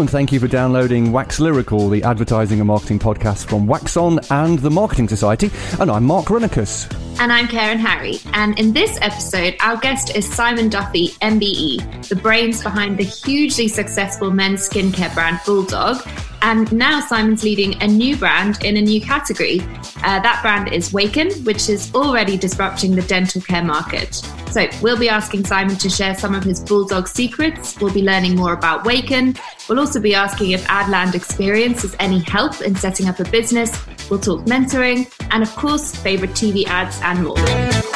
and thank you for downloading Wax Lyrical, the advertising and marketing podcast from Wax On and the Marketing Society. And I'm Mark Runnicus. And I'm Karen Harry. And in this episode, our guest is Simon Duffy, MBE, the brains behind the hugely successful men's skincare brand Bulldog. And now Simon's leading a new brand in a new category. That brand is Waken, which is already disrupting the dental care market. So we'll be asking Simon to share some of his Bulldog secrets. We'll be learning more about Waken. We'll also be asking if Adland experience is any help in setting up a business. We'll talk mentoring and, of course, favourite TV ads and more.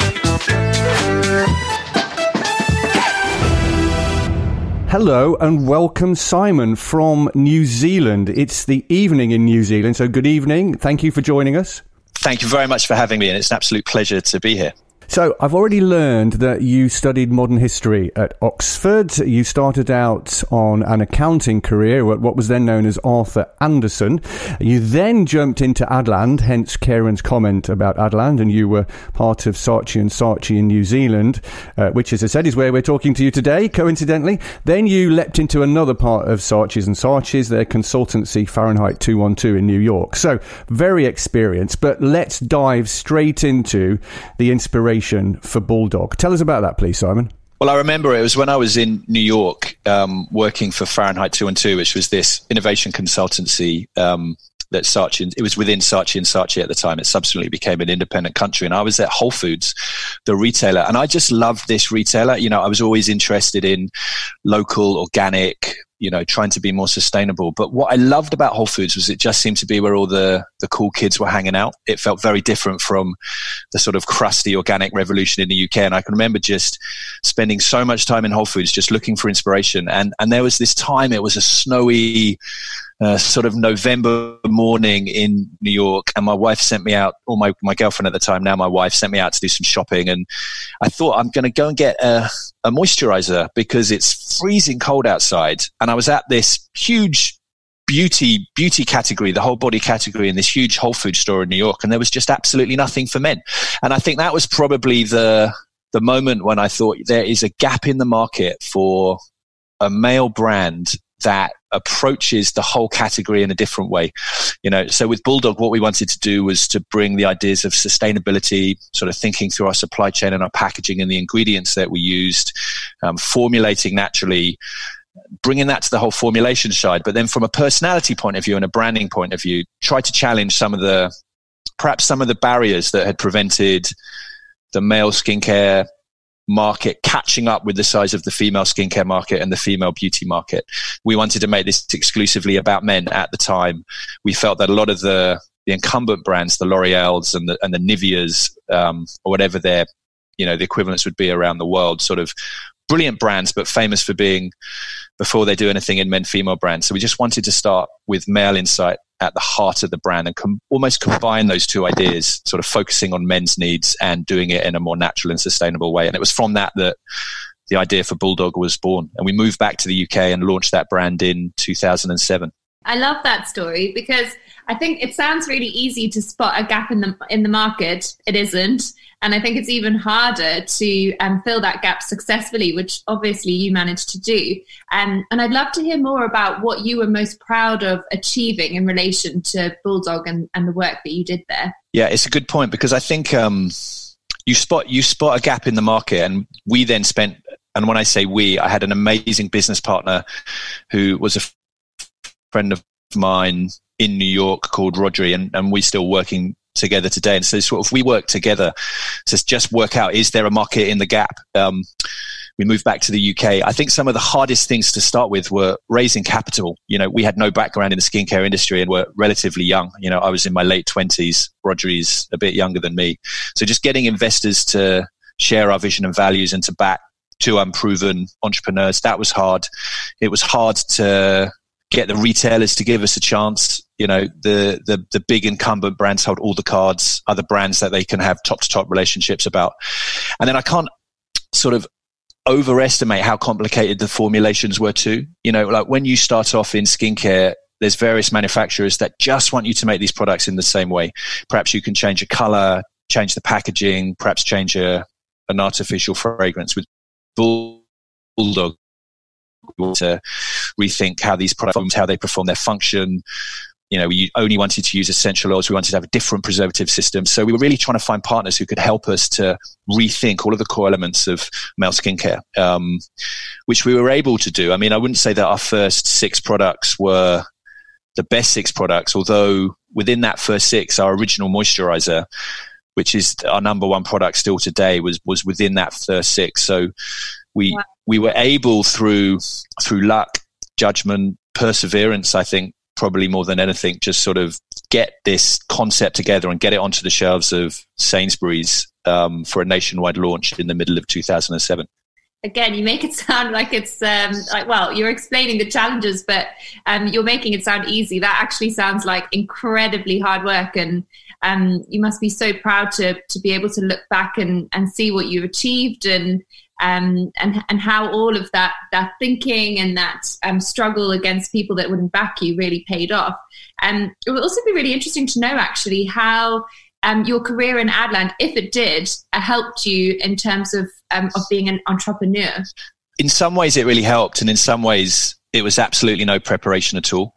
Hello and welcome, Simon, from New Zealand. It's the evening in New Zealand, so good evening. Thank you for joining us. Thank you very much for having me, and it's an absolute pleasure to be here. So I've already learned that you studied modern history at Oxford. You started out on an accounting career at what was then known as Arthur Andersen. You then jumped into Adland, hence Karen's comment about Adland, and you were part of Saatchi & Saatchi in New Zealand, which, as I said, is where we're talking to you today, coincidentally. Then you leapt into another part of Saatchi's & Saatchi's, their consultancy, Fahrenheit 212 in New York. So very experienced, but let's dive straight into the inspiration for Bulldog. Tell us about that, please, Simon. Well, I remember it was when I was in New York working for Fahrenheit 212, which was this innovation consultancy that Saatchi, it was within Saatchi & Saatchi at the time. It subsequently became an independent country. And I was at Whole Foods, the retailer. And I just loved this retailer. You know, I was always interested in local, organic, you know, trying to be more sustainable. But what I loved about Whole Foods was it just seemed to be where all the cool kids were hanging out. It felt very different from the sort of crusty organic revolution in the UK. And I can remember just spending so much time in Whole Foods just looking for inspiration. And there was this time, it was a snowy sort of November morning in New York, and my wife sent me out, or my girlfriend at the time, now my wife, sent me out to do some shopping. And I thought, I'm going to go and get a moisturizer because it's freezing cold outside. And I was at this huge beauty category, the whole body category, in this huge Whole Foods store in New York, and there was just absolutely nothing for men. And I think that was probably the moment when I thought there is a gap in the market for a male brand that approaches the whole category in a different way. You know, so with Bulldog, what we wanted to do was to bring the ideas of sustainability, sort of thinking through our supply chain and our packaging and the ingredients that we used, formulating naturally, bringing that to the whole formulation side. But then from a personality point of view and a branding point of view, try to challenge perhaps some of the barriers that had prevented the male skincare market catching up with the size of the female skincare market and the female beauty market. We wanted to make this exclusively about men at the time. We felt that a lot of the incumbent brands, the L'Oreals and the Niveas, or whatever their, you know, the equivalents would be around the world, sort of brilliant brands, but famous for being, before they do anything, in men-female brands. So we just wanted to start with male insight at the heart of the brand and almost combine those two ideas, sort of focusing on men's needs and doing it in a more natural and sustainable way. And it was from that the idea for Bulldog was born. And we moved back to the UK and launched that brand in 2007. I love that story because I think it sounds really easy to spot a gap in the market. It isn't. And I think it's even harder to fill that gap successfully, which obviously you managed to do. And I'd love to hear more about what you were most proud of achieving in relation to Bulldog and the work that you did there. Yeah, it's a good point because I think you spot a gap in the market, and we then spent, and when I say we, I had an amazing business partner who was a friend of mine in New York called Rodri, and we're still working together today. And so sort of we work together to just work out, is there a market in the gap? We moved back to the UK. I think some of the hardest things to start with were raising capital. You know, we had no background in the skincare industry and were relatively young. You know, I was in my late 20s. Rodri's a bit younger than me. So just getting investors to share our vision and values and to back two unproven entrepreneurs, that was hard. It was hard to get the retailers to give us a chance. You know, the big incumbent brands hold all the cards, other brands that they can have top-to-top relationships about. And then I can't sort of overestimate how complicated the formulations were too. You know, like when you start off in skincare, there's various manufacturers that just want you to make these products in the same way. Perhaps you can change a color, change the packaging, perhaps change an artificial fragrance. With Bulldog, We wanted to rethink how these products, how they perform their function. We only wanted to use essential oils. We wanted to have a different preservative system. So we were really trying to find partners who could help us to rethink all of the core elements of male skincare, which we were able to do. I mean, I wouldn't say that our first 6 products were the best 6 products, although within that first 6, our original moisturizer, which is our number 1 product still today, was within that first 6. So we were able through luck, judgment, perseverance, I think, probably more than anything, just sort of get this concept together and get it onto the shelves of Sainsbury's for a nationwide launch in the middle of 2007. Again, you make it sound like it's you're explaining the challenges, but you're making it sound easy. That actually sounds like incredibly hard work, and you must be so proud to be able to look back and see what you've achieved, and how all of that thinking and that struggle against people that wouldn't back you really paid off. It would also be really interesting to know actually how your career in Adland, if it did, helped you in terms of being an entrepreneur. In some ways it really helped, and in some ways it was absolutely no preparation at all.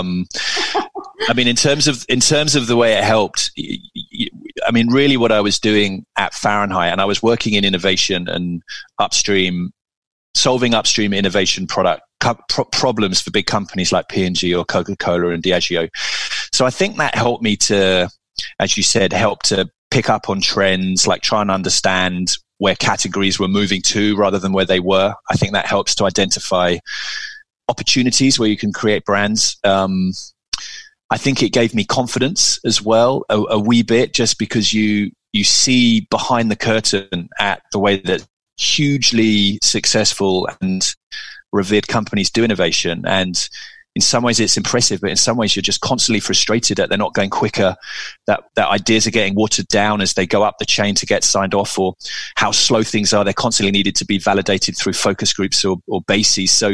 I mean, in terms of the way it helped, I mean, really what I was doing at Fahrenheit, and I was working in innovation and solving upstream innovation problems for big companies like P&G or Coca-Cola and Diageo. So I think that helped me to, as you said, help to pick up on trends, like try and understand where categories were moving to rather than where they were. I think that helps to identify opportunities where you can create brands. I think it gave me confidence as well, a wee bit, just because you see behind the curtain at the way that hugely successful and revered companies do innovation. And in some ways it's impressive, but in some ways you're just constantly frustrated that they're not going quicker, that ideas are getting watered down as they go up the chain to get signed off, or how slow things are. They're constantly needed to be validated through focus groups or bases. So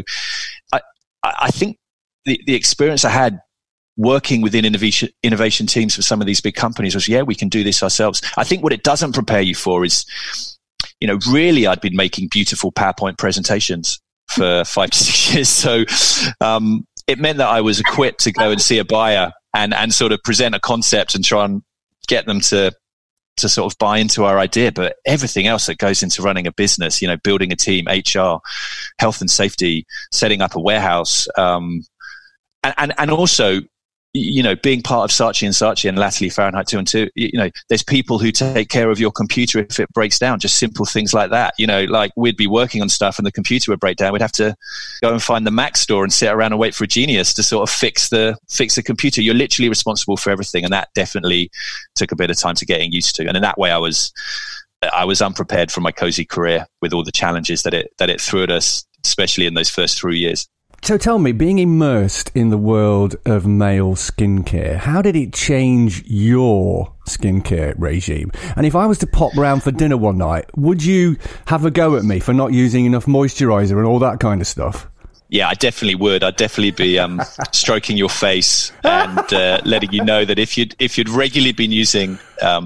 I think the experience I had working within innovation teams for some of these big companies was, we can do this ourselves. I think what it doesn't prepare you for is, really I'd been making beautiful PowerPoint presentations for 5 to 6 years. So it meant that I was equipped to go and see a buyer and sort of present a concept and try and get them to sort of buy into our idea. But everything else that goes into running a business, building a team, HR, health and safety, setting up a warehouse, and also, being part of Saatchi & Saatchi and latterly Fahrenheit 212, there's people who take care of your computer if it breaks down, just simple things like that. Like we'd be working on stuff and the computer would break down. We'd have to go and find the Mac store and sit around and wait for a genius to sort of fix the computer. You're literally responsible for everything. And that definitely took a bit of time to getting used to. And in that way, I was unprepared for my cozy career with all the challenges that it threw at us, especially in those first 3 years. So tell me, being immersed in the world of male skincare, how did it change your skincare regime? And if I was to pop round for dinner one night, would you have a go at me for not using enough moisturiser and all that kind of stuff? Yeah, I definitely would. I'd definitely be stroking your face and letting you know that if you'd regularly been using,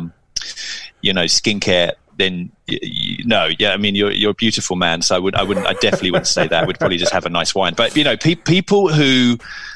skincare, then I mean, you're a beautiful man. So I definitely wouldn't say that. We'd probably just have a nice wine. But people who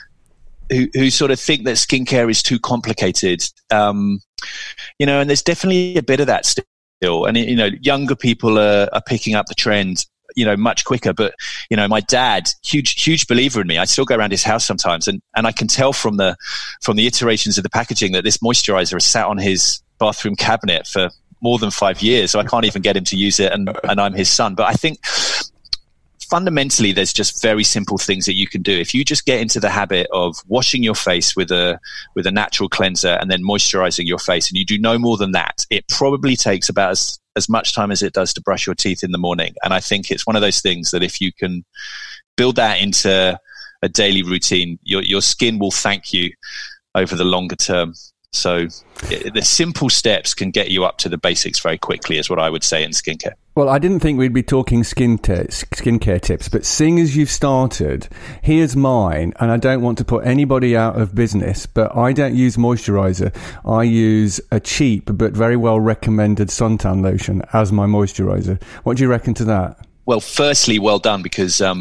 sort of think that skincare is too complicated, and there's definitely a bit of that still. And younger people are picking up the trend, much quicker. But my dad, huge believer in me. I still go around his house sometimes, and I can tell from the iterations of the packaging that this moisturizer has sat on his bathroom cabinet for more than 5 years, so I can't even get him to use it, and I'm his son. But I think fundamentally there's just very simple things that you can do. If you just get into the habit of washing your face with a natural cleanser and then moisturizing your face, and you do no more than that, it probably takes about as much time as it does to brush your teeth in the morning. And I think it's one of those things that if you can build that into a daily routine, your skin will thank you over the longer term. So the simple steps can get you up to the basics very quickly, is what I would say in skincare. Well, I didn't think we'd be talking skincare tips, but seeing as you've started, here's mine, and I don't want to put anybody out of business, but I don't use moisturiser. I use a cheap but very well recommended suntan lotion as my moisturiser. What do you reckon to that? Well, firstly, well done, because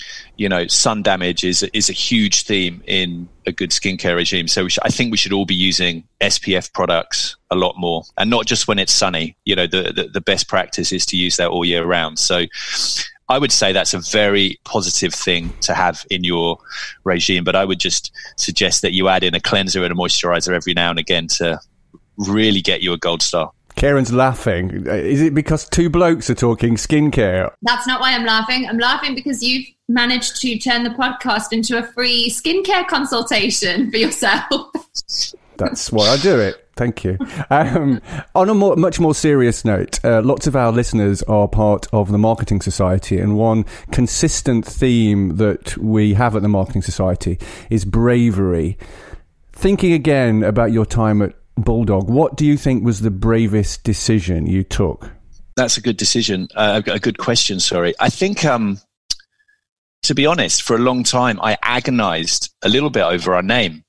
sun damage is a huge theme in a good skincare regime. So I think we should all be using SPF products a lot more, and not just when it's sunny. The best practice is to use that all year round. So I would say that's a very positive thing to have in your regime, but I would just suggest that you add in a cleanser and a moisturizer every now and again to really get you a gold star. Karen's laughing. Is it because two blokes are talking skincare? That's not why I'm laughing. I'm laughing because you've managed to turn the podcast into a free skincare consultation for yourself. That's why I do it. Thank you. On a much more serious note, lots of our listeners are part of the Marketing Society, and one consistent theme that we have at the Marketing Society is bravery. Thinking again about your time at Bulldog, what do you think was the bravest decision you took? That's a good decision. A good question, sorry. I think, to be honest, for a long time, I agonized a little bit over our name.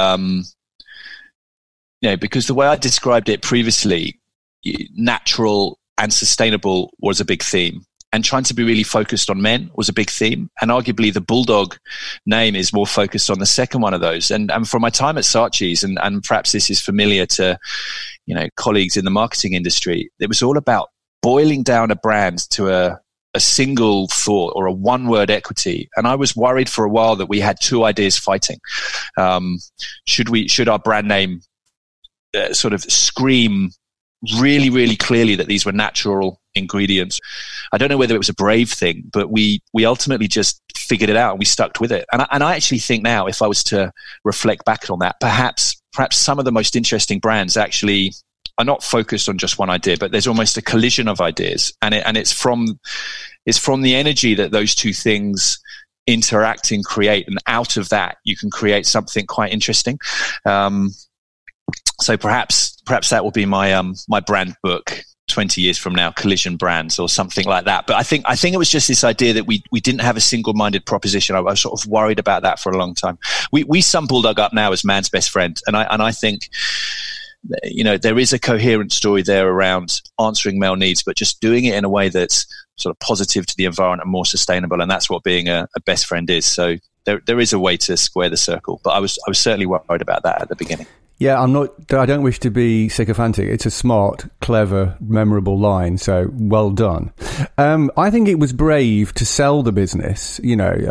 Because the way I described it previously, natural and sustainable was a big theme. And trying to be really focused on men was a big theme. And arguably the Bulldog name is more focused on the second one of those. And from my time at Saatchi's, and perhaps this is familiar to, colleagues in the marketing industry, it was all about boiling down a brand to a single thought or a one-word equity. And I was worried for a while that we had two ideas fighting. Should our brand name sort of scream really, really clearly that these were natural ingredients? I don't know whether it was a brave thing, but we ultimately just figured it out and we stuck with it. And I actually think now, if I was to reflect back on that, perhaps some of the most interesting brands actually are not focused on just one idea, but there's almost a collision of ideas, and it's from the energy that those two things interact and create, and out of that you can create something quite interesting. So perhaps that will be my brand book 20 years from now, Collision Brands or something like that. But I think it was just this idea that we didn't have a single-minded proposition. I was sort of worried about that for a long time. We sum Bulldog up now as man's best friend, and I think there is a coherent story there around answering male needs, but just doing it in a way that's sort of positive to the environment and more sustainable, and that's what being a best friend is. So there is a way to square the circle, but I was certainly worried about that at the beginning. Yeah, I don't wish to be sycophantic. It's a smart, clever, memorable line, so well done. I think it was brave to sell the business.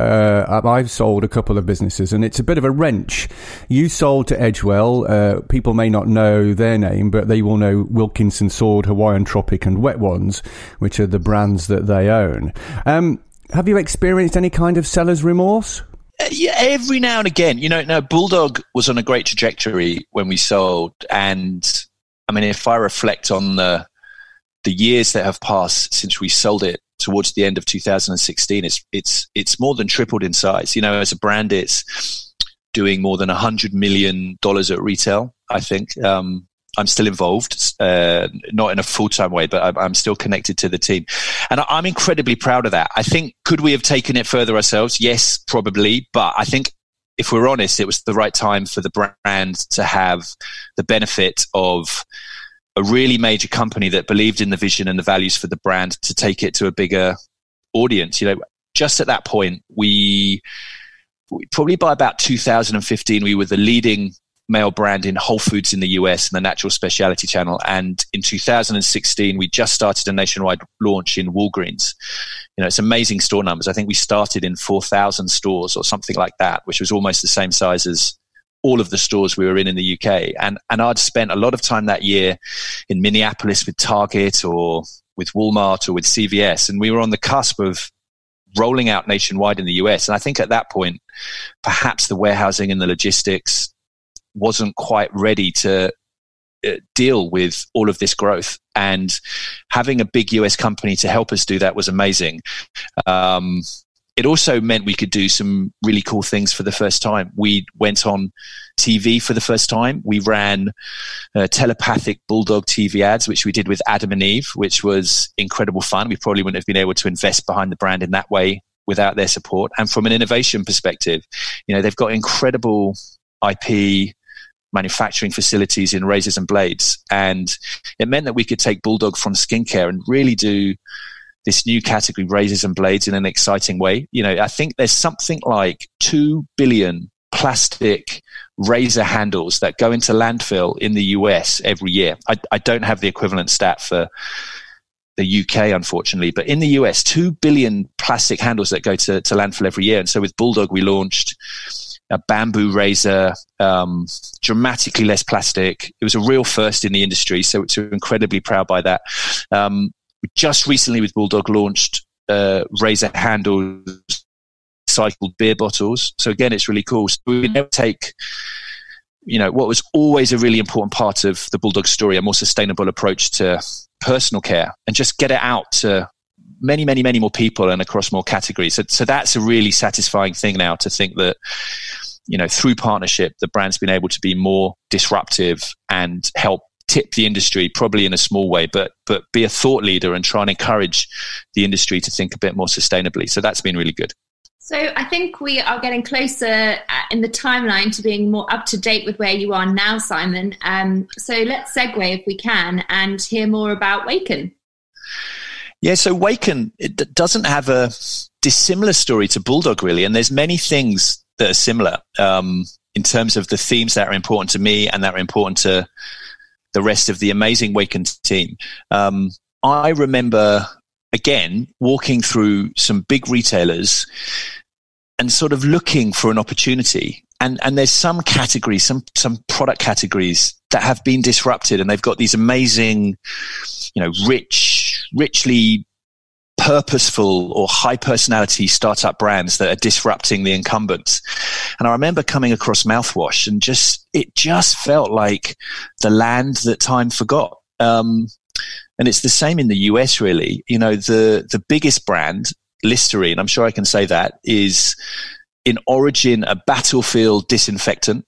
I've sold a couple of businesses, and it's a bit of a wrench. You sold to Edgewell. People may not know their name, but they will know Wilkinson Sword, Hawaiian Tropic, and Wet Ones, which are the brands that they own. Have you experienced any kind of seller's remorse? Yeah, every now and again. Bulldog was on a great trajectory when we sold, and I mean, if I reflect on the years that have passed since we sold it towards the end of 2016, it's more than tripled in size. As a brand, it's doing more than $100 million at retail. I think I'm still involved, not in a full-time way, but I'm still connected to the team. And I'm incredibly proud of that. I think, could we have taken it further ourselves? Yes, probably. But I think if we're honest, it was the right time for the brand to have the benefit of a really major company that believed in the vision and the values for the brand to take it to a bigger audience. Just at that point, we probably by about 2015, we were the leading male brand in Whole Foods in the US and the natural specialty channel. And in 2016, we just started a nationwide launch in Walgreens. It's amazing store numbers. I think we started in 4,000 stores or something like that, which was almost the same size as all of the stores we were in the UK. And I'd spent a lot of time that year in Minneapolis with Target or with Walmart or with CVS. And we were on the cusp of rolling out nationwide in the US. And I think at that point, perhaps the warehousing and the logistics wasn't quite ready to deal with all of this growth, and having a big US company to help us do that was amazing. It also meant we could do some really cool things for the first time. We went on TV for the first time. We ran telepathic Bulldog TV ads, which we did with Adam and Eve, which was incredible fun. We probably wouldn't have been able to invest behind the brand in that way without their support. And from an innovation perspective, they've got incredible IP manufacturing facilities in razors and blades. And it meant that we could take Bulldog from skincare and really do this new category, razors and blades, in an exciting way. I think there's something like 2 billion plastic razor handles that go into landfill in the US every year. I don't have the equivalent stat for the UK, unfortunately, but in the US, 2 billion plastic handles that go to landfill every year. And so with Bulldog, we launched a bamboo razor, dramatically less plastic. It was a real first in the industry, so we're incredibly proud by that. We just recently with Bulldog launched razor handles, recycled beer bottles. So again, it's really cool. So we never take, what was always a really important part of the Bulldog story, a more sustainable approach to personal care, and just get it out to many, many, many more people and across more categories. So that's a really satisfying thing now, to think that, through partnership, the brand's been able to be more disruptive and help tip the industry, probably in a small way, but be a thought leader and try and encourage the industry to think a bit more sustainably. So that's been really good. So I think we are getting closer in the timeline to being more up to date with where you are now, Simon. So let's segue, if we can, and hear more about Waken. Yeah, so Waken, it doesn't have a dissimilar story to Bulldog, really, and there's many things that are similar in terms of the themes that are important to me and that are important to the rest of the amazing Waken team. I remember, again, walking through some big retailers and sort of looking for an opportunity. And there's some categories, some product categories that have been disrupted, and they've got these amazing, richly purposeful or high personality startup brands that are disrupting the incumbents. And I remember coming across mouthwash, and it just felt like the land that time forgot. And it's the same in the US, really. The biggest brand, Listerine, I'm sure I can say that, is in origin a battlefield disinfectant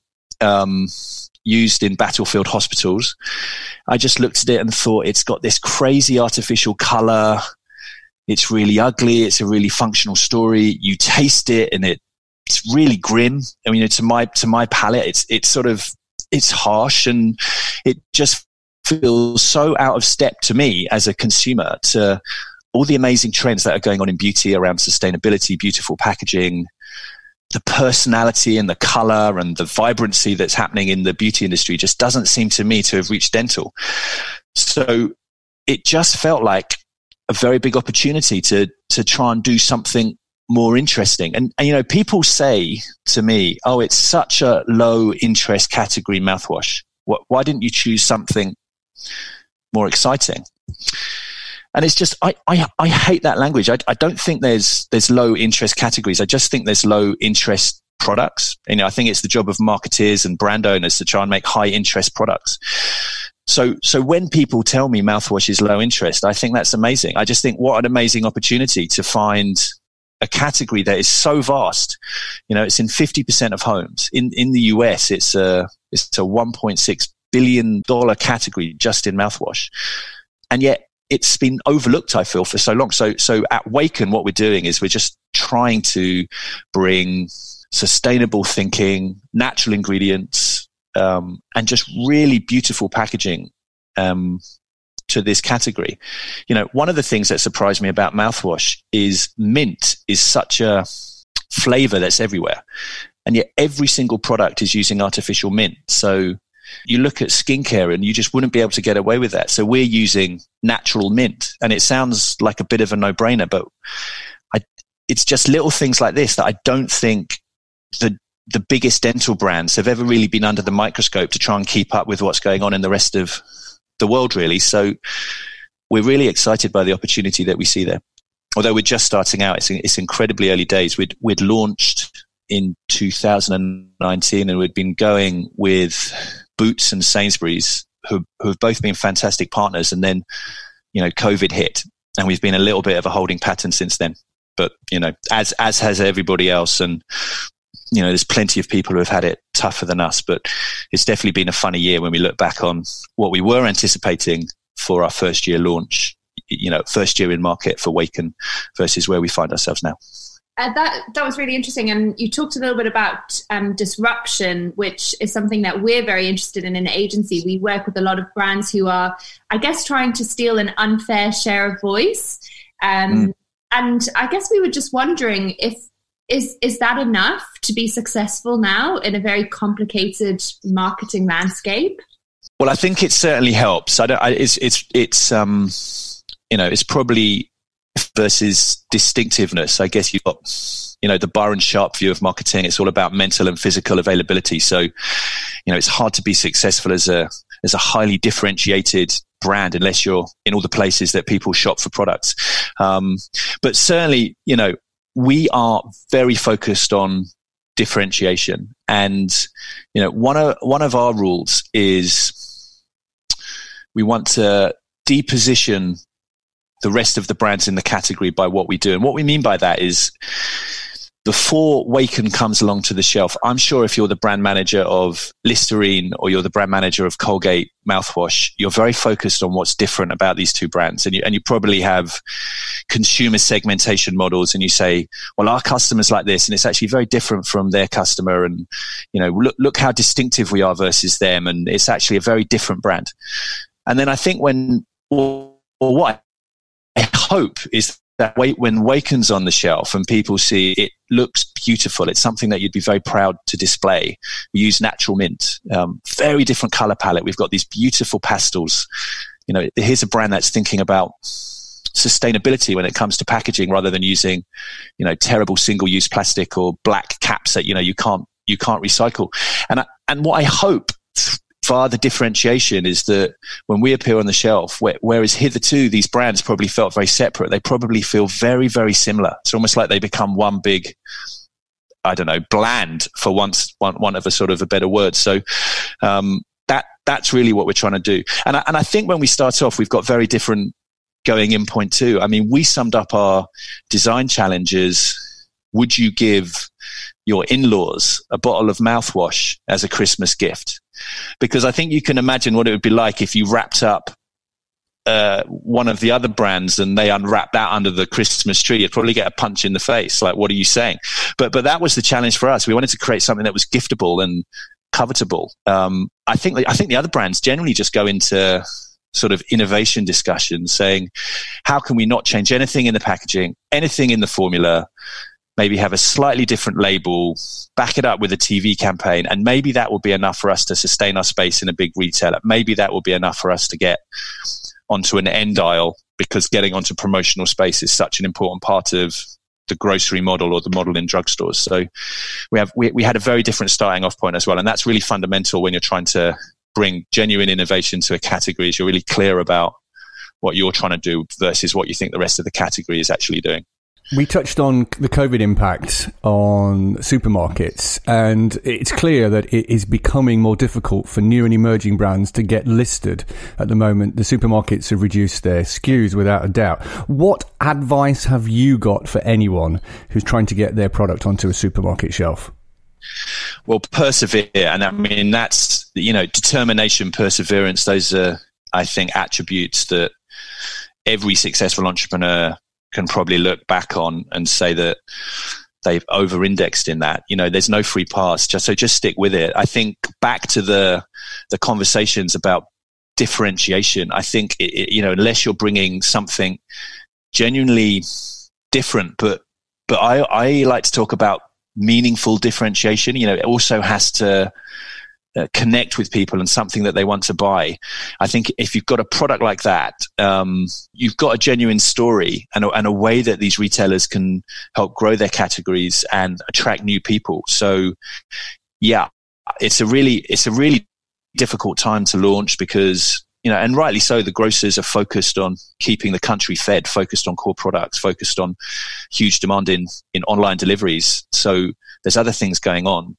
used in battlefield hospitals. I just looked at it and thought, it's got this crazy artificial color. It's really ugly. It's a really functional story. You taste it and it's really grim. I mean, to my palate, it's harsh, and it just feels so out of step to me as a consumer to all the amazing trends that are going on in beauty around sustainability, beautiful packaging, the personality and the color and the vibrancy that's happening in the beauty industry just doesn't seem to me to have reached dental. So it just felt like a very big opportunity to try and do something more interesting. And people say to me, oh, it's such a low interest category, mouthwash. Why didn't you choose something more exciting? And it's just, I hate that language. I don't think there's low interest categories. I just think there's low interest products. I think it's the job of marketeers and brand owners to try and make high interest products. So when people tell me mouthwash is low interest, I think that's amazing. I just think, what an amazing opportunity to find a category that is so vast. It's in 50% of homes. In the US, it's a $1.6 billion category just in mouthwash. And yet it's been overlooked, I feel, for so long. So at Waken, what we're doing is we're just trying to bring sustainable thinking, natural ingredients, and just really beautiful packaging to this category. One of the things that surprised me about mouthwash is mint is such a flavor that's everywhere. And yet every single product is using artificial mint. So you look at skincare and you just wouldn't be able to get away with that. So we're using natural mint, and it sounds like a bit of a no-brainer, but it's just little things like this that I don't think the biggest dental brands have ever really been under the microscope to try and keep up with what's going on in the rest of the world, really. So we're really excited by the opportunity that we see there. Although we're just starting out, it's incredibly early days. We'd launched in 2019, and we'd been going with Boots and Sainsbury's, who have both been fantastic partners. And then, COVID hit, and we've been a little bit of a holding pattern since then. But, as has everybody else. And, there's plenty of people who have had it tougher than us, but it's definitely been a funny year when we look back on what we were anticipating for our first year launch, first year in market for Waken versus where we find ourselves now. That was really interesting. And you talked a little bit about disruption, which is something that we're very interested in the agency. We work with a lot of brands who are, I guess, trying to steal an unfair share of voice. And I guess we were just wondering if is that enough to be successful now in a very complicated marketing landscape? Well, I think it certainly helps. It's probably versus distinctiveness. I guess you've got, the Byron Sharp view of marketing. It's all about mental and physical availability. So, it's hard to be successful as a highly differentiated brand unless you're in all the places that people shop for products. But certainly, we are very focused on differentiation. And, one of our rules is we want to deposition the rest of the brands in the category by what we do. And what we mean by that is before Waken comes along to the shelf, I'm sure if you're the brand manager of Listerine or you're the brand manager of Colgate mouthwash, you're very focused on what's different about these two brands. And you probably have consumer segmentation models and you say, well, our customer's like this and it's actually very different from their customer. And, look how distinctive we are versus them. And it's actually a very different brand. And then I think what I hope is that when Waken's on the shelf and people see it looks beautiful, it's something that you'd be very proud to display. We use natural mint, very different color palette. We've got these beautiful pastels. Here's a brand that's thinking about sustainability when it comes to packaging rather than using, terrible single-use plastic or black caps that, you can't recycle. And what I hope via the differentiation is that when we appear on the shelf, whereas hitherto these brands probably felt very separate, they probably feel very, very similar. It's almost like they become one big, bland for want of a sort of a better word. So that's really what we're trying to do. And I think when we start off, we've got very different going in point too. I mean, we summed up our design challenges. Would you give your in-laws a bottle of mouthwash as a Christmas gift? Because I think you can imagine what it would be like if you wrapped up one of the other brands and they unwrapped that under the Christmas tree. You'd probably get a punch in the face. Like, what are you saying? But that was the challenge for us. We wanted to create something that was giftable and covetable. I think the other brands generally just go into sort of innovation discussions saying, how can we not change anything in the packaging, anything in the formula, maybe have a slightly different label, back it up with a TV campaign, and maybe that will be enough for us to sustain our space in a big retailer. Maybe that will be enough for us to get onto an end aisle, because getting onto promotional space is such an important part of the grocery model or the model in drugstores. So we had a very different starting off point as well. And that's really fundamental when you're trying to bring genuine innovation to a category, is you're really clear about what you're trying to do versus what you think the rest of the category is actually doing. We touched on the COVID impact on supermarkets, and it's clear that it is becoming more difficult for new and emerging brands to get listed at the moment. The supermarkets have reduced their SKUs without a doubt. What advice have you got for anyone who's trying to get their product onto a supermarket shelf? Well, persevere. And I mean, that's, determination, perseverance. Those are, I think, attributes that every successful entrepreneur can probably look back on and say that they've over-indexed in that. There's no free pass. Just stick with it. I think back to the conversations about differentiation, I think, unless you're bringing something genuinely different, but I like to talk about meaningful differentiation. It also has to connect with people and something that they want to buy. I think if you've got a product like that, you've got a genuine story and a way that these retailers can help grow their categories and attract new people. So yeah, it's a really difficult time to launch because, and rightly so, the grocers are focused on keeping the country fed, focused on core products, focused on huge demand in online deliveries. So there's other things going on.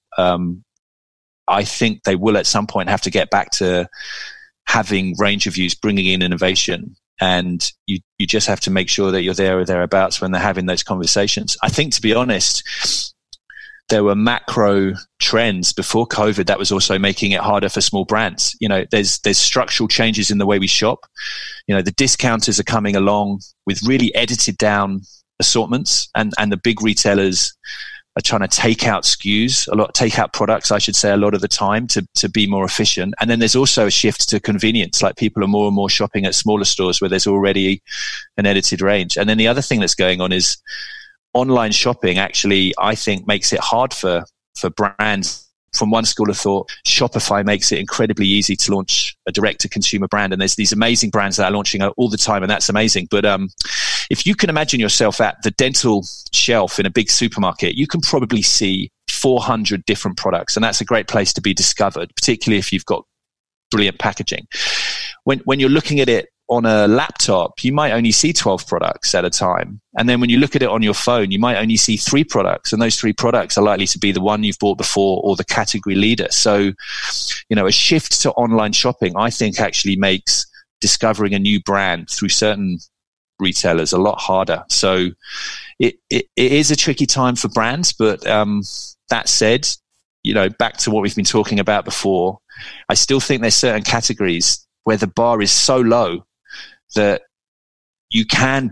I think they will at some point have to get back to having range reviews, bringing in innovation, and you just have to make sure that you're there or thereabouts when they're having those conversations. I think, to be honest, there were macro trends before COVID that was also making it harder for small brands. There's structural changes in the way we shop. The discounters are coming along with really edited down assortments, and the big retailers are trying to take out SKUs, take out products, I should say, a lot of the time to be more efficient. And then there's also a shift to convenience, like people are more and more shopping at smaller stores where there's already an edited range. And then the other thing that's going on is online shopping actually, I think, makes it hard for brands. From one school of thought, Shopify makes it incredibly easy to launch a direct-to-consumer brand. And there's these amazing brands that are launching all the time, and that's amazing. But if you can imagine yourself at the dental shelf in a big supermarket, you can probably see 400 different products, and that's a great place to be discovered, particularly if you've got brilliant packaging. When you're looking at it on a laptop, you might only see 12 products at a time. And then when you look at it on your phone, you might only see 3 products. And those 3 products are likely to be the one you've bought before or the category leader. So, a shift to online shopping, I think, actually makes discovering a new brand through certain retailers a lot harder. So it is a tricky time for brands. But that said, back to what we've been talking about before, I still think there's certain categories where the bar is so low that you can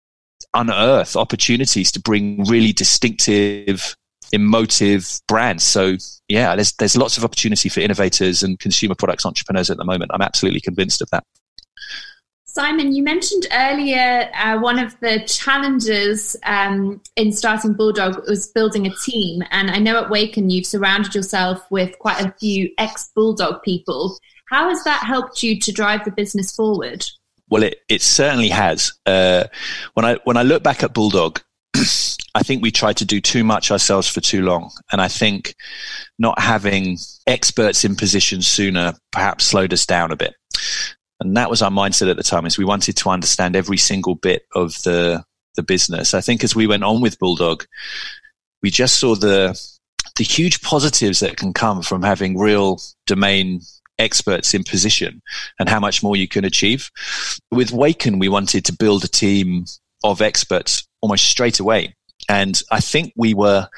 unearth opportunities to bring really distinctive, emotive brands. So yeah, there's lots of opportunity for innovators and consumer products entrepreneurs at the moment. I'm absolutely convinced of that. Simon, you mentioned earlier one of the challenges in starting Bulldog was building a team. And I know at Waken you've surrounded yourself with quite a few ex-Bulldog people. How has that helped you to drive the business forward? Well, it certainly has. When I look back at Bulldog, I think we tried to do too much ourselves for too long. And I think not having experts in positions sooner perhaps slowed us down a bit. And that was our mindset at the time, is we wanted to understand every single bit of the business. I think as we went on with Bulldog, we just saw the huge positives that can come from having real domain experts in position and how much more you can achieve. With Waken, we wanted to build a team of experts almost straight away. And I think we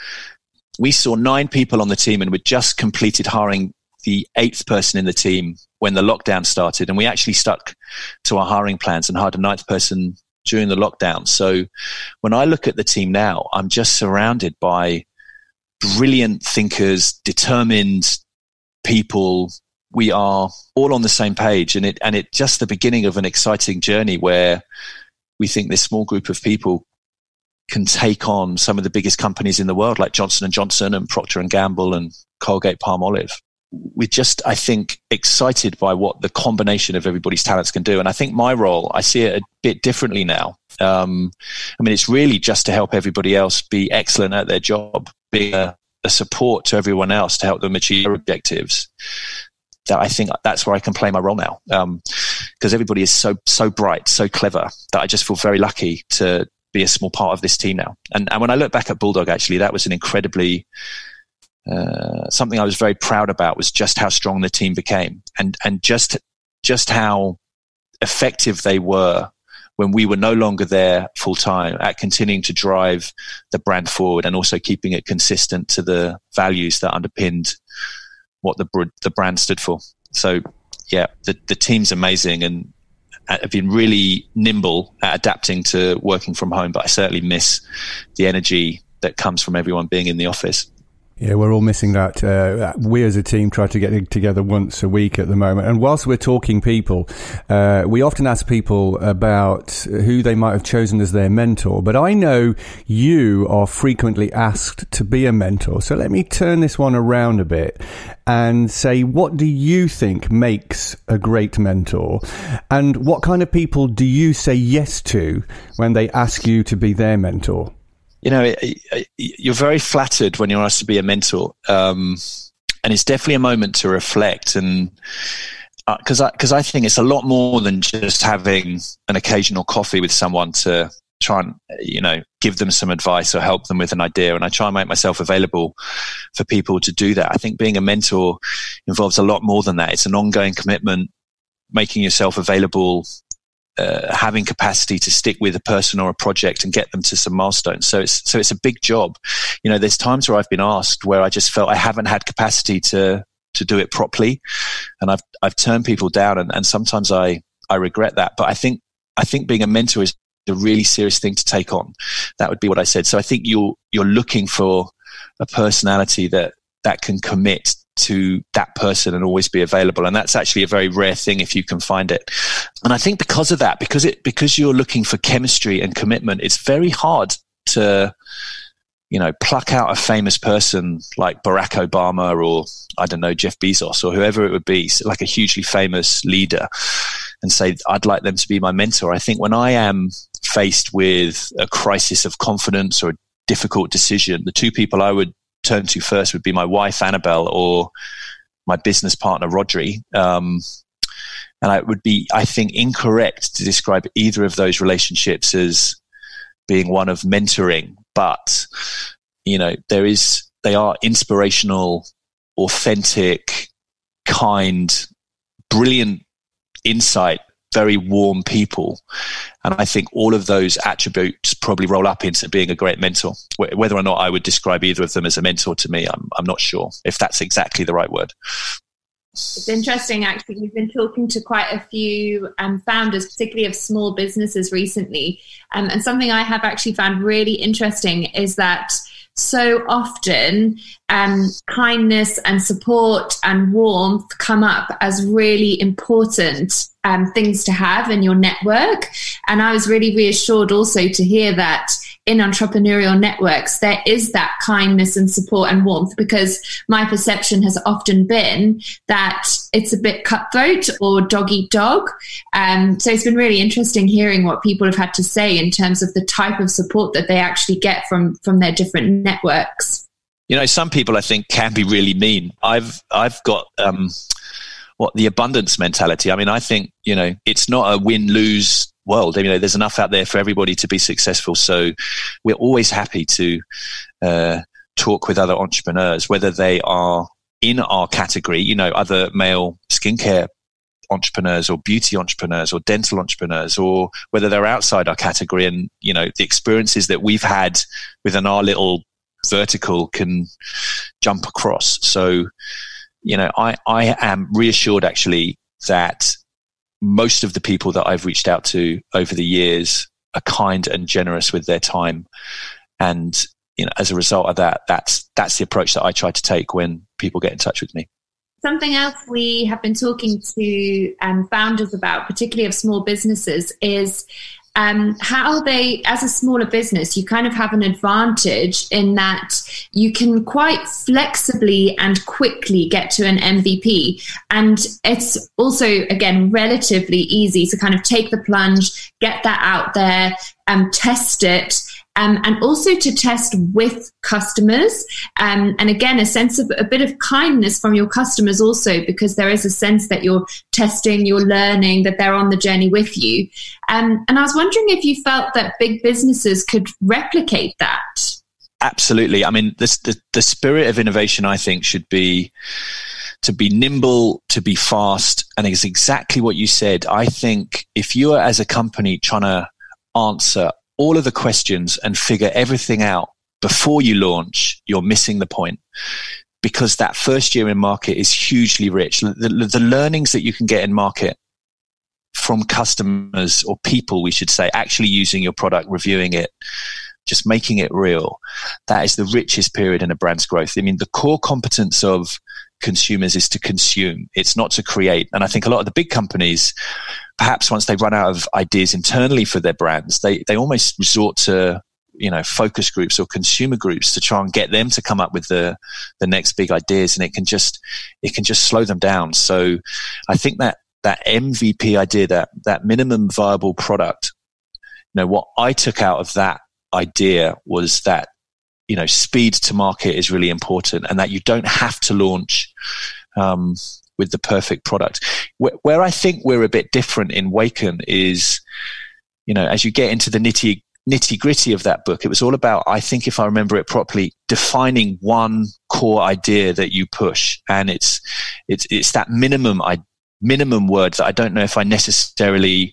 saw 9 people on the team and we'd just completed hiring the 8th person in the team when the lockdown started. And we actually stuck to our hiring plans and hired a 9th person during the lockdown. So when I look at the team now, I'm just surrounded by brilliant thinkers, determined people. We are all on the same page, and it just the beginning of an exciting journey where we think this small group of people can take on some of the biggest companies in the world, like Johnson & Johnson and Procter & Gamble and Colgate-Palmolive. We're just, I think, excited by what the combination of everybody's talents can do. And I think my role, I see it a bit differently now. It's really just to help everybody else be excellent at their job, being a support to everyone else to help them achieve their objectives. That I think that's where I can play my role now, because everybody is so bright, so clever, that I just feel very lucky to be a small part of this team now. And when I look back at Bulldog, actually, that was an incredibly something I was very proud about, was just how strong the team became, and just how effective they were when we were no longer there full time at continuing to drive the brand forward and also keeping it consistent to the values that underpinned what the brand stood for. So yeah, the team's amazing and have been really nimble at adapting to working from home, but I certainly miss the energy that comes from everyone being in the office. Yeah, we're all missing that. We as a team try to get together once a week at the moment. And whilst we're talking people, we often ask people about who they might have chosen as their mentor. But I know you are frequently asked to be a mentor. So let me turn this one around a bit and say, what do you think makes a great mentor? And what kind of people do you say yes to when they ask you to be their mentor? You're very flattered when you're asked to be a mentor, and it's definitely a moment to reflect. And because I think it's a lot more than just having an occasional coffee with someone to try and give them some advice or help them with an idea. And I try and make myself available for people to do that. I think being a mentor involves a lot more than that. It's an ongoing commitment, making yourself available. Having capacity to stick with a person or a project and get them to some milestones. So it's a big job. There's times where I've been asked where I just felt I haven't had capacity to do it properly, and I've turned people down, and sometimes I regret that. But I think being a mentor is a really serious thing to take on. That would be what I said. So I think you're looking for a personality that can commit to that person and always be available. And that's actually a very rare thing if you can find it. And I think because of that, because you're looking for chemistry and commitment, it's very hard to, pluck out a famous person like Barack Obama or, I don't know, Jeff Bezos or whoever it would be, like a hugely famous leader, and say, I'd like them to be my mentor. I think when I am faced with a crisis of confidence or a difficult decision, the two people I would turn to first would be my wife, Annabelle, or my business partner, Rodri. And it would be, I think, incorrect to describe either of those relationships as being one of mentoring, but, they are inspirational, authentic, kind, brilliant insight, very warm people. And I think all of those attributes probably roll up into being a great mentor. Whether or not I would describe either of them as a mentor to me, I'm not sure if that's exactly the right word. It's interesting, actually. We've been talking to quite a few founders, particularly of small businesses recently. And something I have actually found really interesting is that so often kindness and support and warmth come up as really important things to have in your network. And I was really reassured also to hear that in entrepreneurial networks, there is that kindness and support and warmth, because my perception has often been that it's a bit cutthroat or dog eat dog. So it's been really interesting hearing what people have had to say in terms of the type of support that they actually get from their different networks. Some people I think can be really mean. I've got the abundance mentality. I mean, I think, it's not a win-lose world. There's enough out there for everybody to be successful. So we're always happy to talk with other entrepreneurs, whether they are in our category, other male skincare entrepreneurs or beauty entrepreneurs or dental entrepreneurs, or whether they're outside our category. And, the experiences that we've had within our little vertical can jump across. So, I am reassured actually that most of the people that I've reached out to over the years are kind and generous with their time. And, as a result of that, that's the approach that I try to take when people get in touch with me. Something else we have been talking to founders about, particularly of small businesses, is how they, as a smaller business, you kind of have an advantage in that you can quite flexibly and quickly get to an MVP. And it's also, again, relatively easy to kind of take the plunge, get that out there, test it. And also to test with customers. And again, a sense of a bit of kindness from your customers also, because there is a sense that you're testing, you're learning, that they're on the journey with you. And I was wondering if you felt that big businesses could replicate that. Absolutely. I mean, the spirit of innovation, I think, should be to be nimble, to be fast. And it's exactly what you said. I think if you are, as a company, trying to answer all of the questions and figure everything out before you launch, you're missing the point, because that first year in market is hugely rich. The learnings that you can get in market from customers, or people, we should say, actually using your product, reviewing it, just making it real, that is the richest period in a brand's growth. I mean, the core competence of consumers is to consume. It's not to create. And I think a lot of the big companies, perhaps once they run out of ideas internally for their brands, they almost resort to, focus groups or consumer groups to try and get them to come up with the next big ideas. And it can just slow them down. So I think that MVP idea, that minimum viable product, what I took out of that idea was that, speed to market is really important, and that you don't have to launch with the perfect product. Where I think we're a bit different in Waken is, as you get into the nitty gritty of that book, it was all about, I think if I remember it properly, defining one core idea that you push. And it's that minimum word that I don't know if I necessarily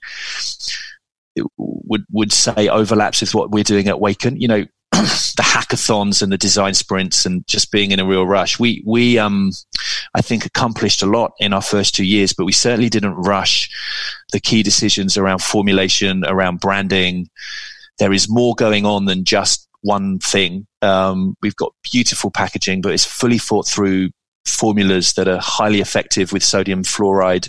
would say overlaps with what we're doing at Waken. The hackathons and the design sprints and just being in a real rush. We I think accomplished a lot in our first 2 years, but we certainly didn't rush the key decisions around formulation, around branding. There is more going on than just one thing. We've got beautiful packaging, but it's fully thought through formulas that are highly effective with sodium fluoride,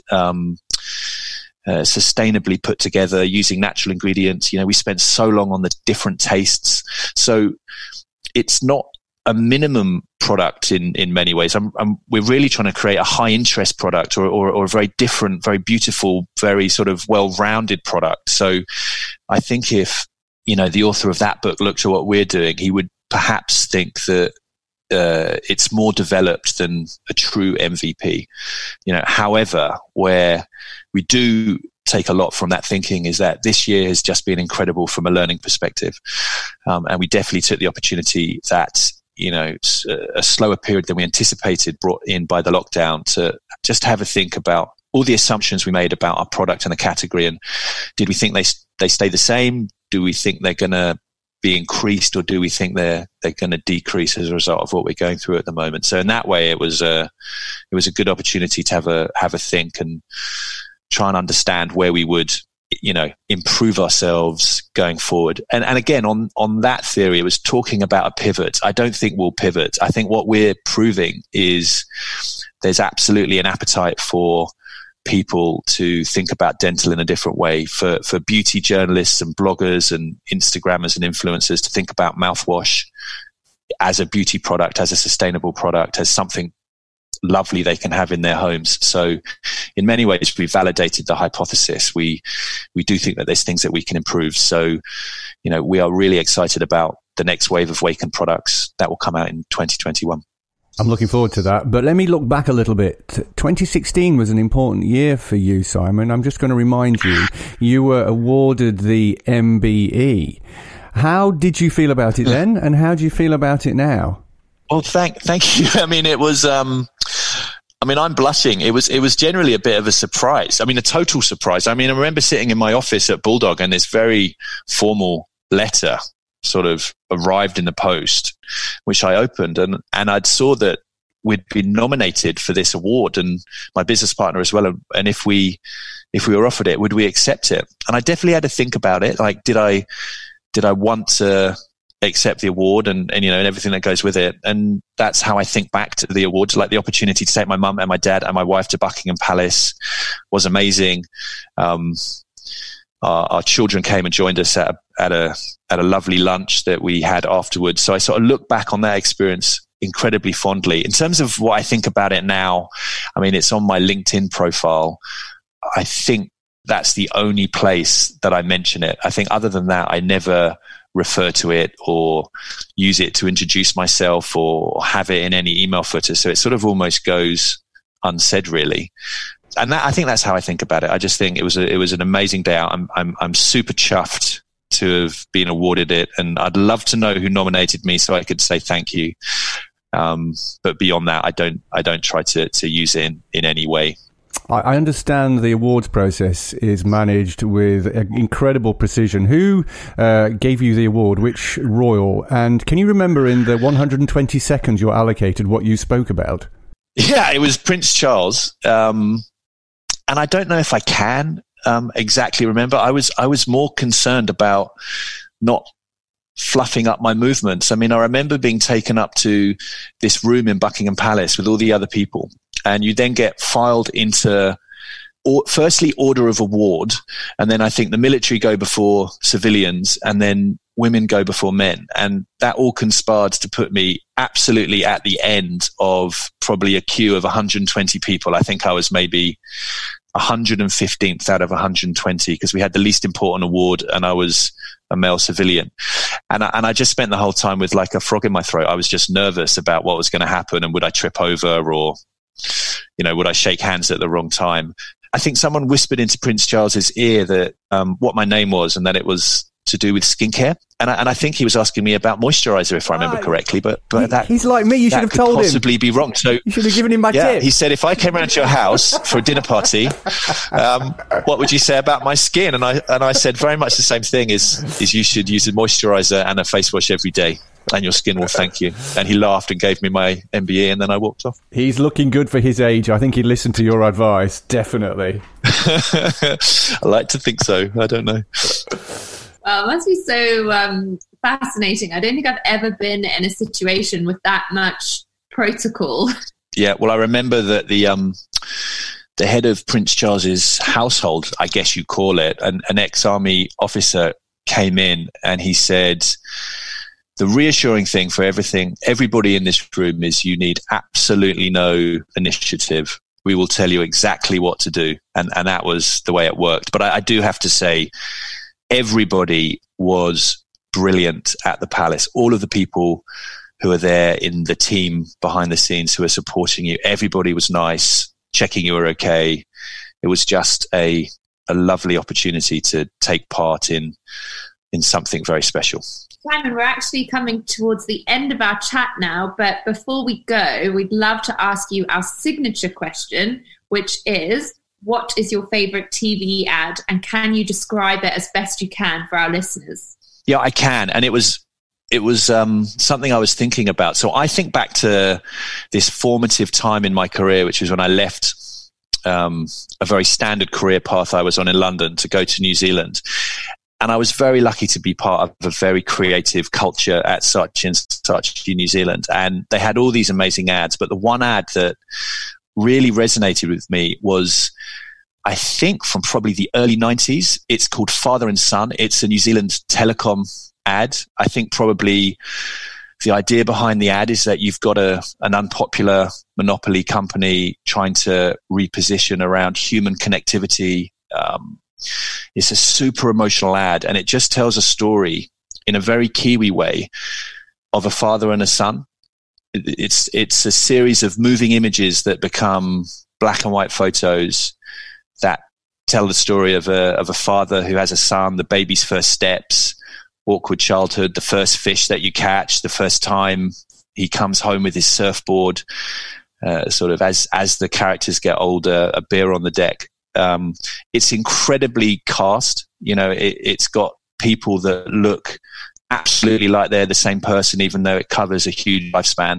sustainably put together using natural ingredients. We spent so long on the different tastes. So it's not a minimum product in many ways. We're really trying to create a high interest product or a very different, very beautiful, very sort of well-rounded product. So I think if, the author of that book looked at what we're doing, he would perhaps think that it's more developed than a true MVP. However, where we do take a lot from that thinking is that this year has just been incredible from a learning perspective. And we definitely took the opportunity that, a slower period than we anticipated brought in by the lockdown to just have a think about all the assumptions we made about our product and the category. And did we think they stay the same? Do we think they're going to be increased, or do we think they're going to decrease as a result of what we're going through at the moment? So in that way, it was a good opportunity to have a think and try and understand where we would, improve ourselves going forward. And again, on that theory, it was talking about a pivot. I don't think we'll pivot. I think what we're proving is there's absolutely an appetite for people to think about dental in a different way, for beauty journalists and bloggers and Instagrammers and influencers to think about mouthwash as a beauty product, as a sustainable product, as something lovely they can have in their homes. So in many ways, we validated the hypothesis. We do think that there's things that we can improve. So, we are really excited about the next wave of Waken products that will come out in 2021. I'm looking forward to that. But let me look back a little bit. 2016 was an important year for you, Simon. I'm just going to remind you, you were awarded the MBE. How did you feel about it then? And how do you feel about it now? Well, thank you. I mean, it was, I'm blushing. It was generally a bit of a surprise. A total surprise. I remember sitting in my office at Bulldog and this very formal letter sort of arrived in the post, which I opened and I'd saw that we'd been nominated for this award, and my business partner as well. And if we were offered it, would we accept it? And I definitely had to think about it. Like, did I want to accept the award and everything that goes with it? And that's how I think back to the awards. Like, the opportunity to take my mum and my dad and my wife to Buckingham Palace was amazing. Our children came and joined us at a lovely lunch that we had afterwards. So I sort of look back on that experience incredibly fondly. In terms of what I think about it now, it's on my LinkedIn profile. I think that's the only place that I mention it. I think other than that, I never refer to it or use it to introduce myself or have it in any email footer. So it sort of almost goes unsaid, really. And I think that's how I think about it. I just think it was an amazing day out. I'm super chuffed to have been awarded it, and I'd love to know who nominated me so I could say thank you. But beyond that, I don't try to use it in any way. I understand the awards process is managed with incredible precision. Who gave you the award? Which royal? And can you remember in the 120 seconds you're allocated what you spoke about? Yeah, it was Prince Charles. And I don't know if I can exactly remember. I was more concerned about not fluffing up my movements. I remember being taken up to this room in Buckingham Palace with all the other people, and you then get filed into firstly order of award, and then I think the military go before civilians, and then women go before men, and that all conspired to put me absolutely at the end of probably a queue of 120 people. I think I was maybe 115th out of 120 because we had the least important award and I was a male civilian. And I just spent the whole time with like a frog in my throat. I was just nervous about what was going to happen and would I trip over or, would I shake hands at the wrong time? I think someone whispered into Prince Charles's ear that what my name was and that it was to do with skincare. And I think he was asking me about moisturizer, if I remember correctly. But that he's like me. You should have told him. Possibly be wrong. So you should have given him my tip. He said, if I came around to your house for a dinner party, what would you say about my skin? And I said very much the same thing: is you should use a moisturizer and a face wash every day, and your skin will thank you. And he laughed and gave me my MBE, and then I walked off. He's looking good for his age. I think he listened to your advice, definitely. I like to think so. I don't know. Well, it must be so fascinating. I don't think I've ever been in a situation with that much protocol. Yeah, well, I remember that the head of Prince Charles's household, I guess you call it, an ex-army officer came in and he said, the reassuring thing for everybody in this room is you need absolutely no initiative. We will tell you exactly what to do. And that was the way it worked. But I do have to say, everybody was brilliant at the palace. All of the people who are there in the team behind the scenes who are supporting you, everybody was nice, checking you were okay. It was just a lovely opportunity to take part in something very special. Simon, we're actually coming towards the end of our chat now, but before we go, we'd love to ask you our signature question, which is, what is your favorite TV ad, and can you describe it as best you can for our listeners? Yeah, I can. And it was something I was thinking about. So I think back to this formative time in my career, which was when I left a very standard career path I was on in London to go to New Zealand. And I was very lucky to be part of a very creative culture at Saatchi & Saatchi New Zealand. And they had all these amazing ads. But the one ad that really resonated with me was, I think, from probably the early 90s. It's called Father and Son. It's a New Zealand telecom ad. I think probably the idea behind the ad is that you've got an unpopular monopoly company trying to reposition around human connectivity. It's a super emotional ad, and it just tells a story in a very Kiwi way of a father and a son. It's a series of moving images that become black and white photos that tell the story of a father who has a son, the baby's first steps, awkward childhood, the first fish that you catch, the first time he comes home with his surfboard, sort of as the characters get older, a beer on the deck. It's incredibly cast. You know, it's got people that look absolutely like they're the same person, even though it covers a huge lifespan.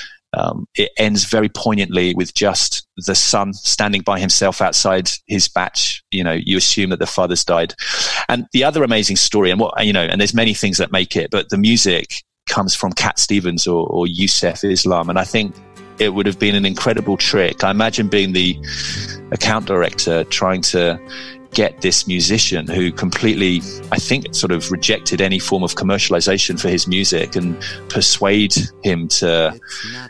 It ends very poignantly with just the son standing by himself outside his batch. You know, you assume that the father's died. And the other amazing story, and and there's many things that make it, but the music comes from Cat Stevens or Yusuf Islam. And I think it would have been an incredible trick. I imagine being the account director trying to get this musician who completely, I think, sort of rejected any form of commercialization for his music and persuade him to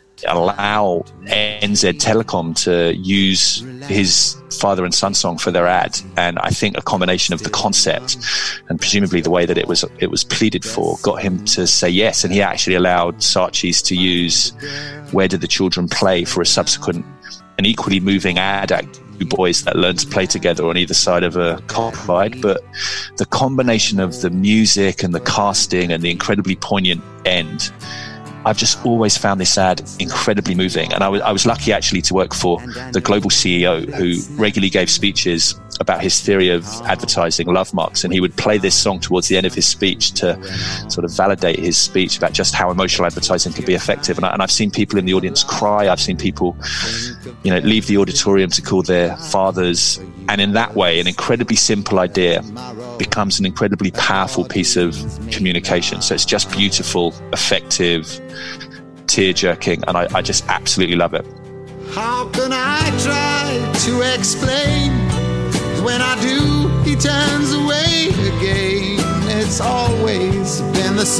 allow NZ Telecom to use his father and son song for their ad. And I think a combination of the concept and presumably the way that it was pleaded for got him to say yes. And he actually allowed Saatchi's to use Where Did the Children Play for a subsequent and equally moving ad act. Two boys that learn to play together on either side of a car ride. But the combination of the music and the casting and the incredibly poignant end, I've just always found this ad incredibly moving. And I was lucky actually to work for the global CEO who regularly gave speeches about his theory of advertising, Love Marks, and he would play this song towards the end of his speech to sort of validate his speech about just how emotional advertising can be effective. And I've seen people in the audience cry. I've seen people, leave the auditorium to call their fathers. And in that way, an incredibly simple idea becomes an incredibly powerful piece of communication. So it's just beautiful, effective, tear-jerking, and I just absolutely love it. How can I try to explain? When I do, he turns away again. It's always been the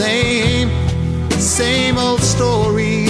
same old story.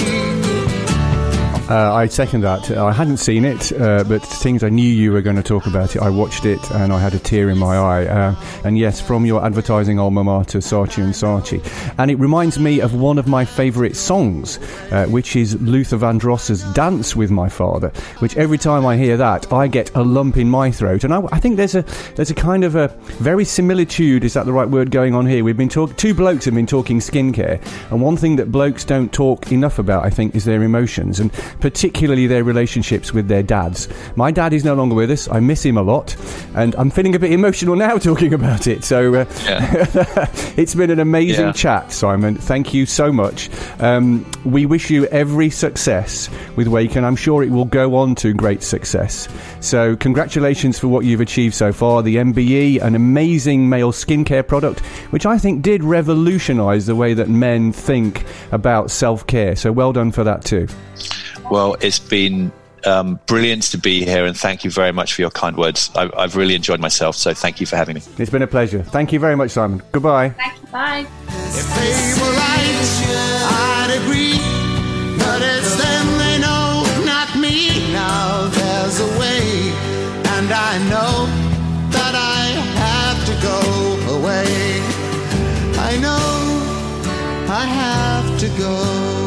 I second that. I hadn't seen it, but things I knew you were going to talk about it. I watched it and I had a tear in my eye. And yes, from your advertising alma mater, Saatchi & Saatchi. And it reminds me of one of my favourite songs, which is Luther Vandross's Dance with My Father, which every time I hear that, I get a lump in my throat. And I think there's a kind of a very similitude, is that the right word, going on here. We've been two blokes have been talking skincare, and one thing that blokes don't talk enough about, I think, is their emotions. And particularly their relationships with their dads. My dad is no longer with us. I miss him a lot, and I'm feeling a bit emotional now talking about it. So it's been an amazing chat, Simon. Thank you so much. We wish you every success with Wake, and I'm sure it will go on to great success. So congratulations for what you've achieved so far. The MBE, an amazing male skincare product, which I think did revolutionise the way that men think about self-care. So well done for that too. Well, it's been brilliant to be here, and thank you very much for your kind words. I've really enjoyed myself, so thank you for having me. It's been a pleasure. Thank you very much, Simon. Goodbye. Thank you. Bye. If they were right, I'd agree, but it's them they know, not me. Now there's a way, and I know that I have to go away. I know I have to go.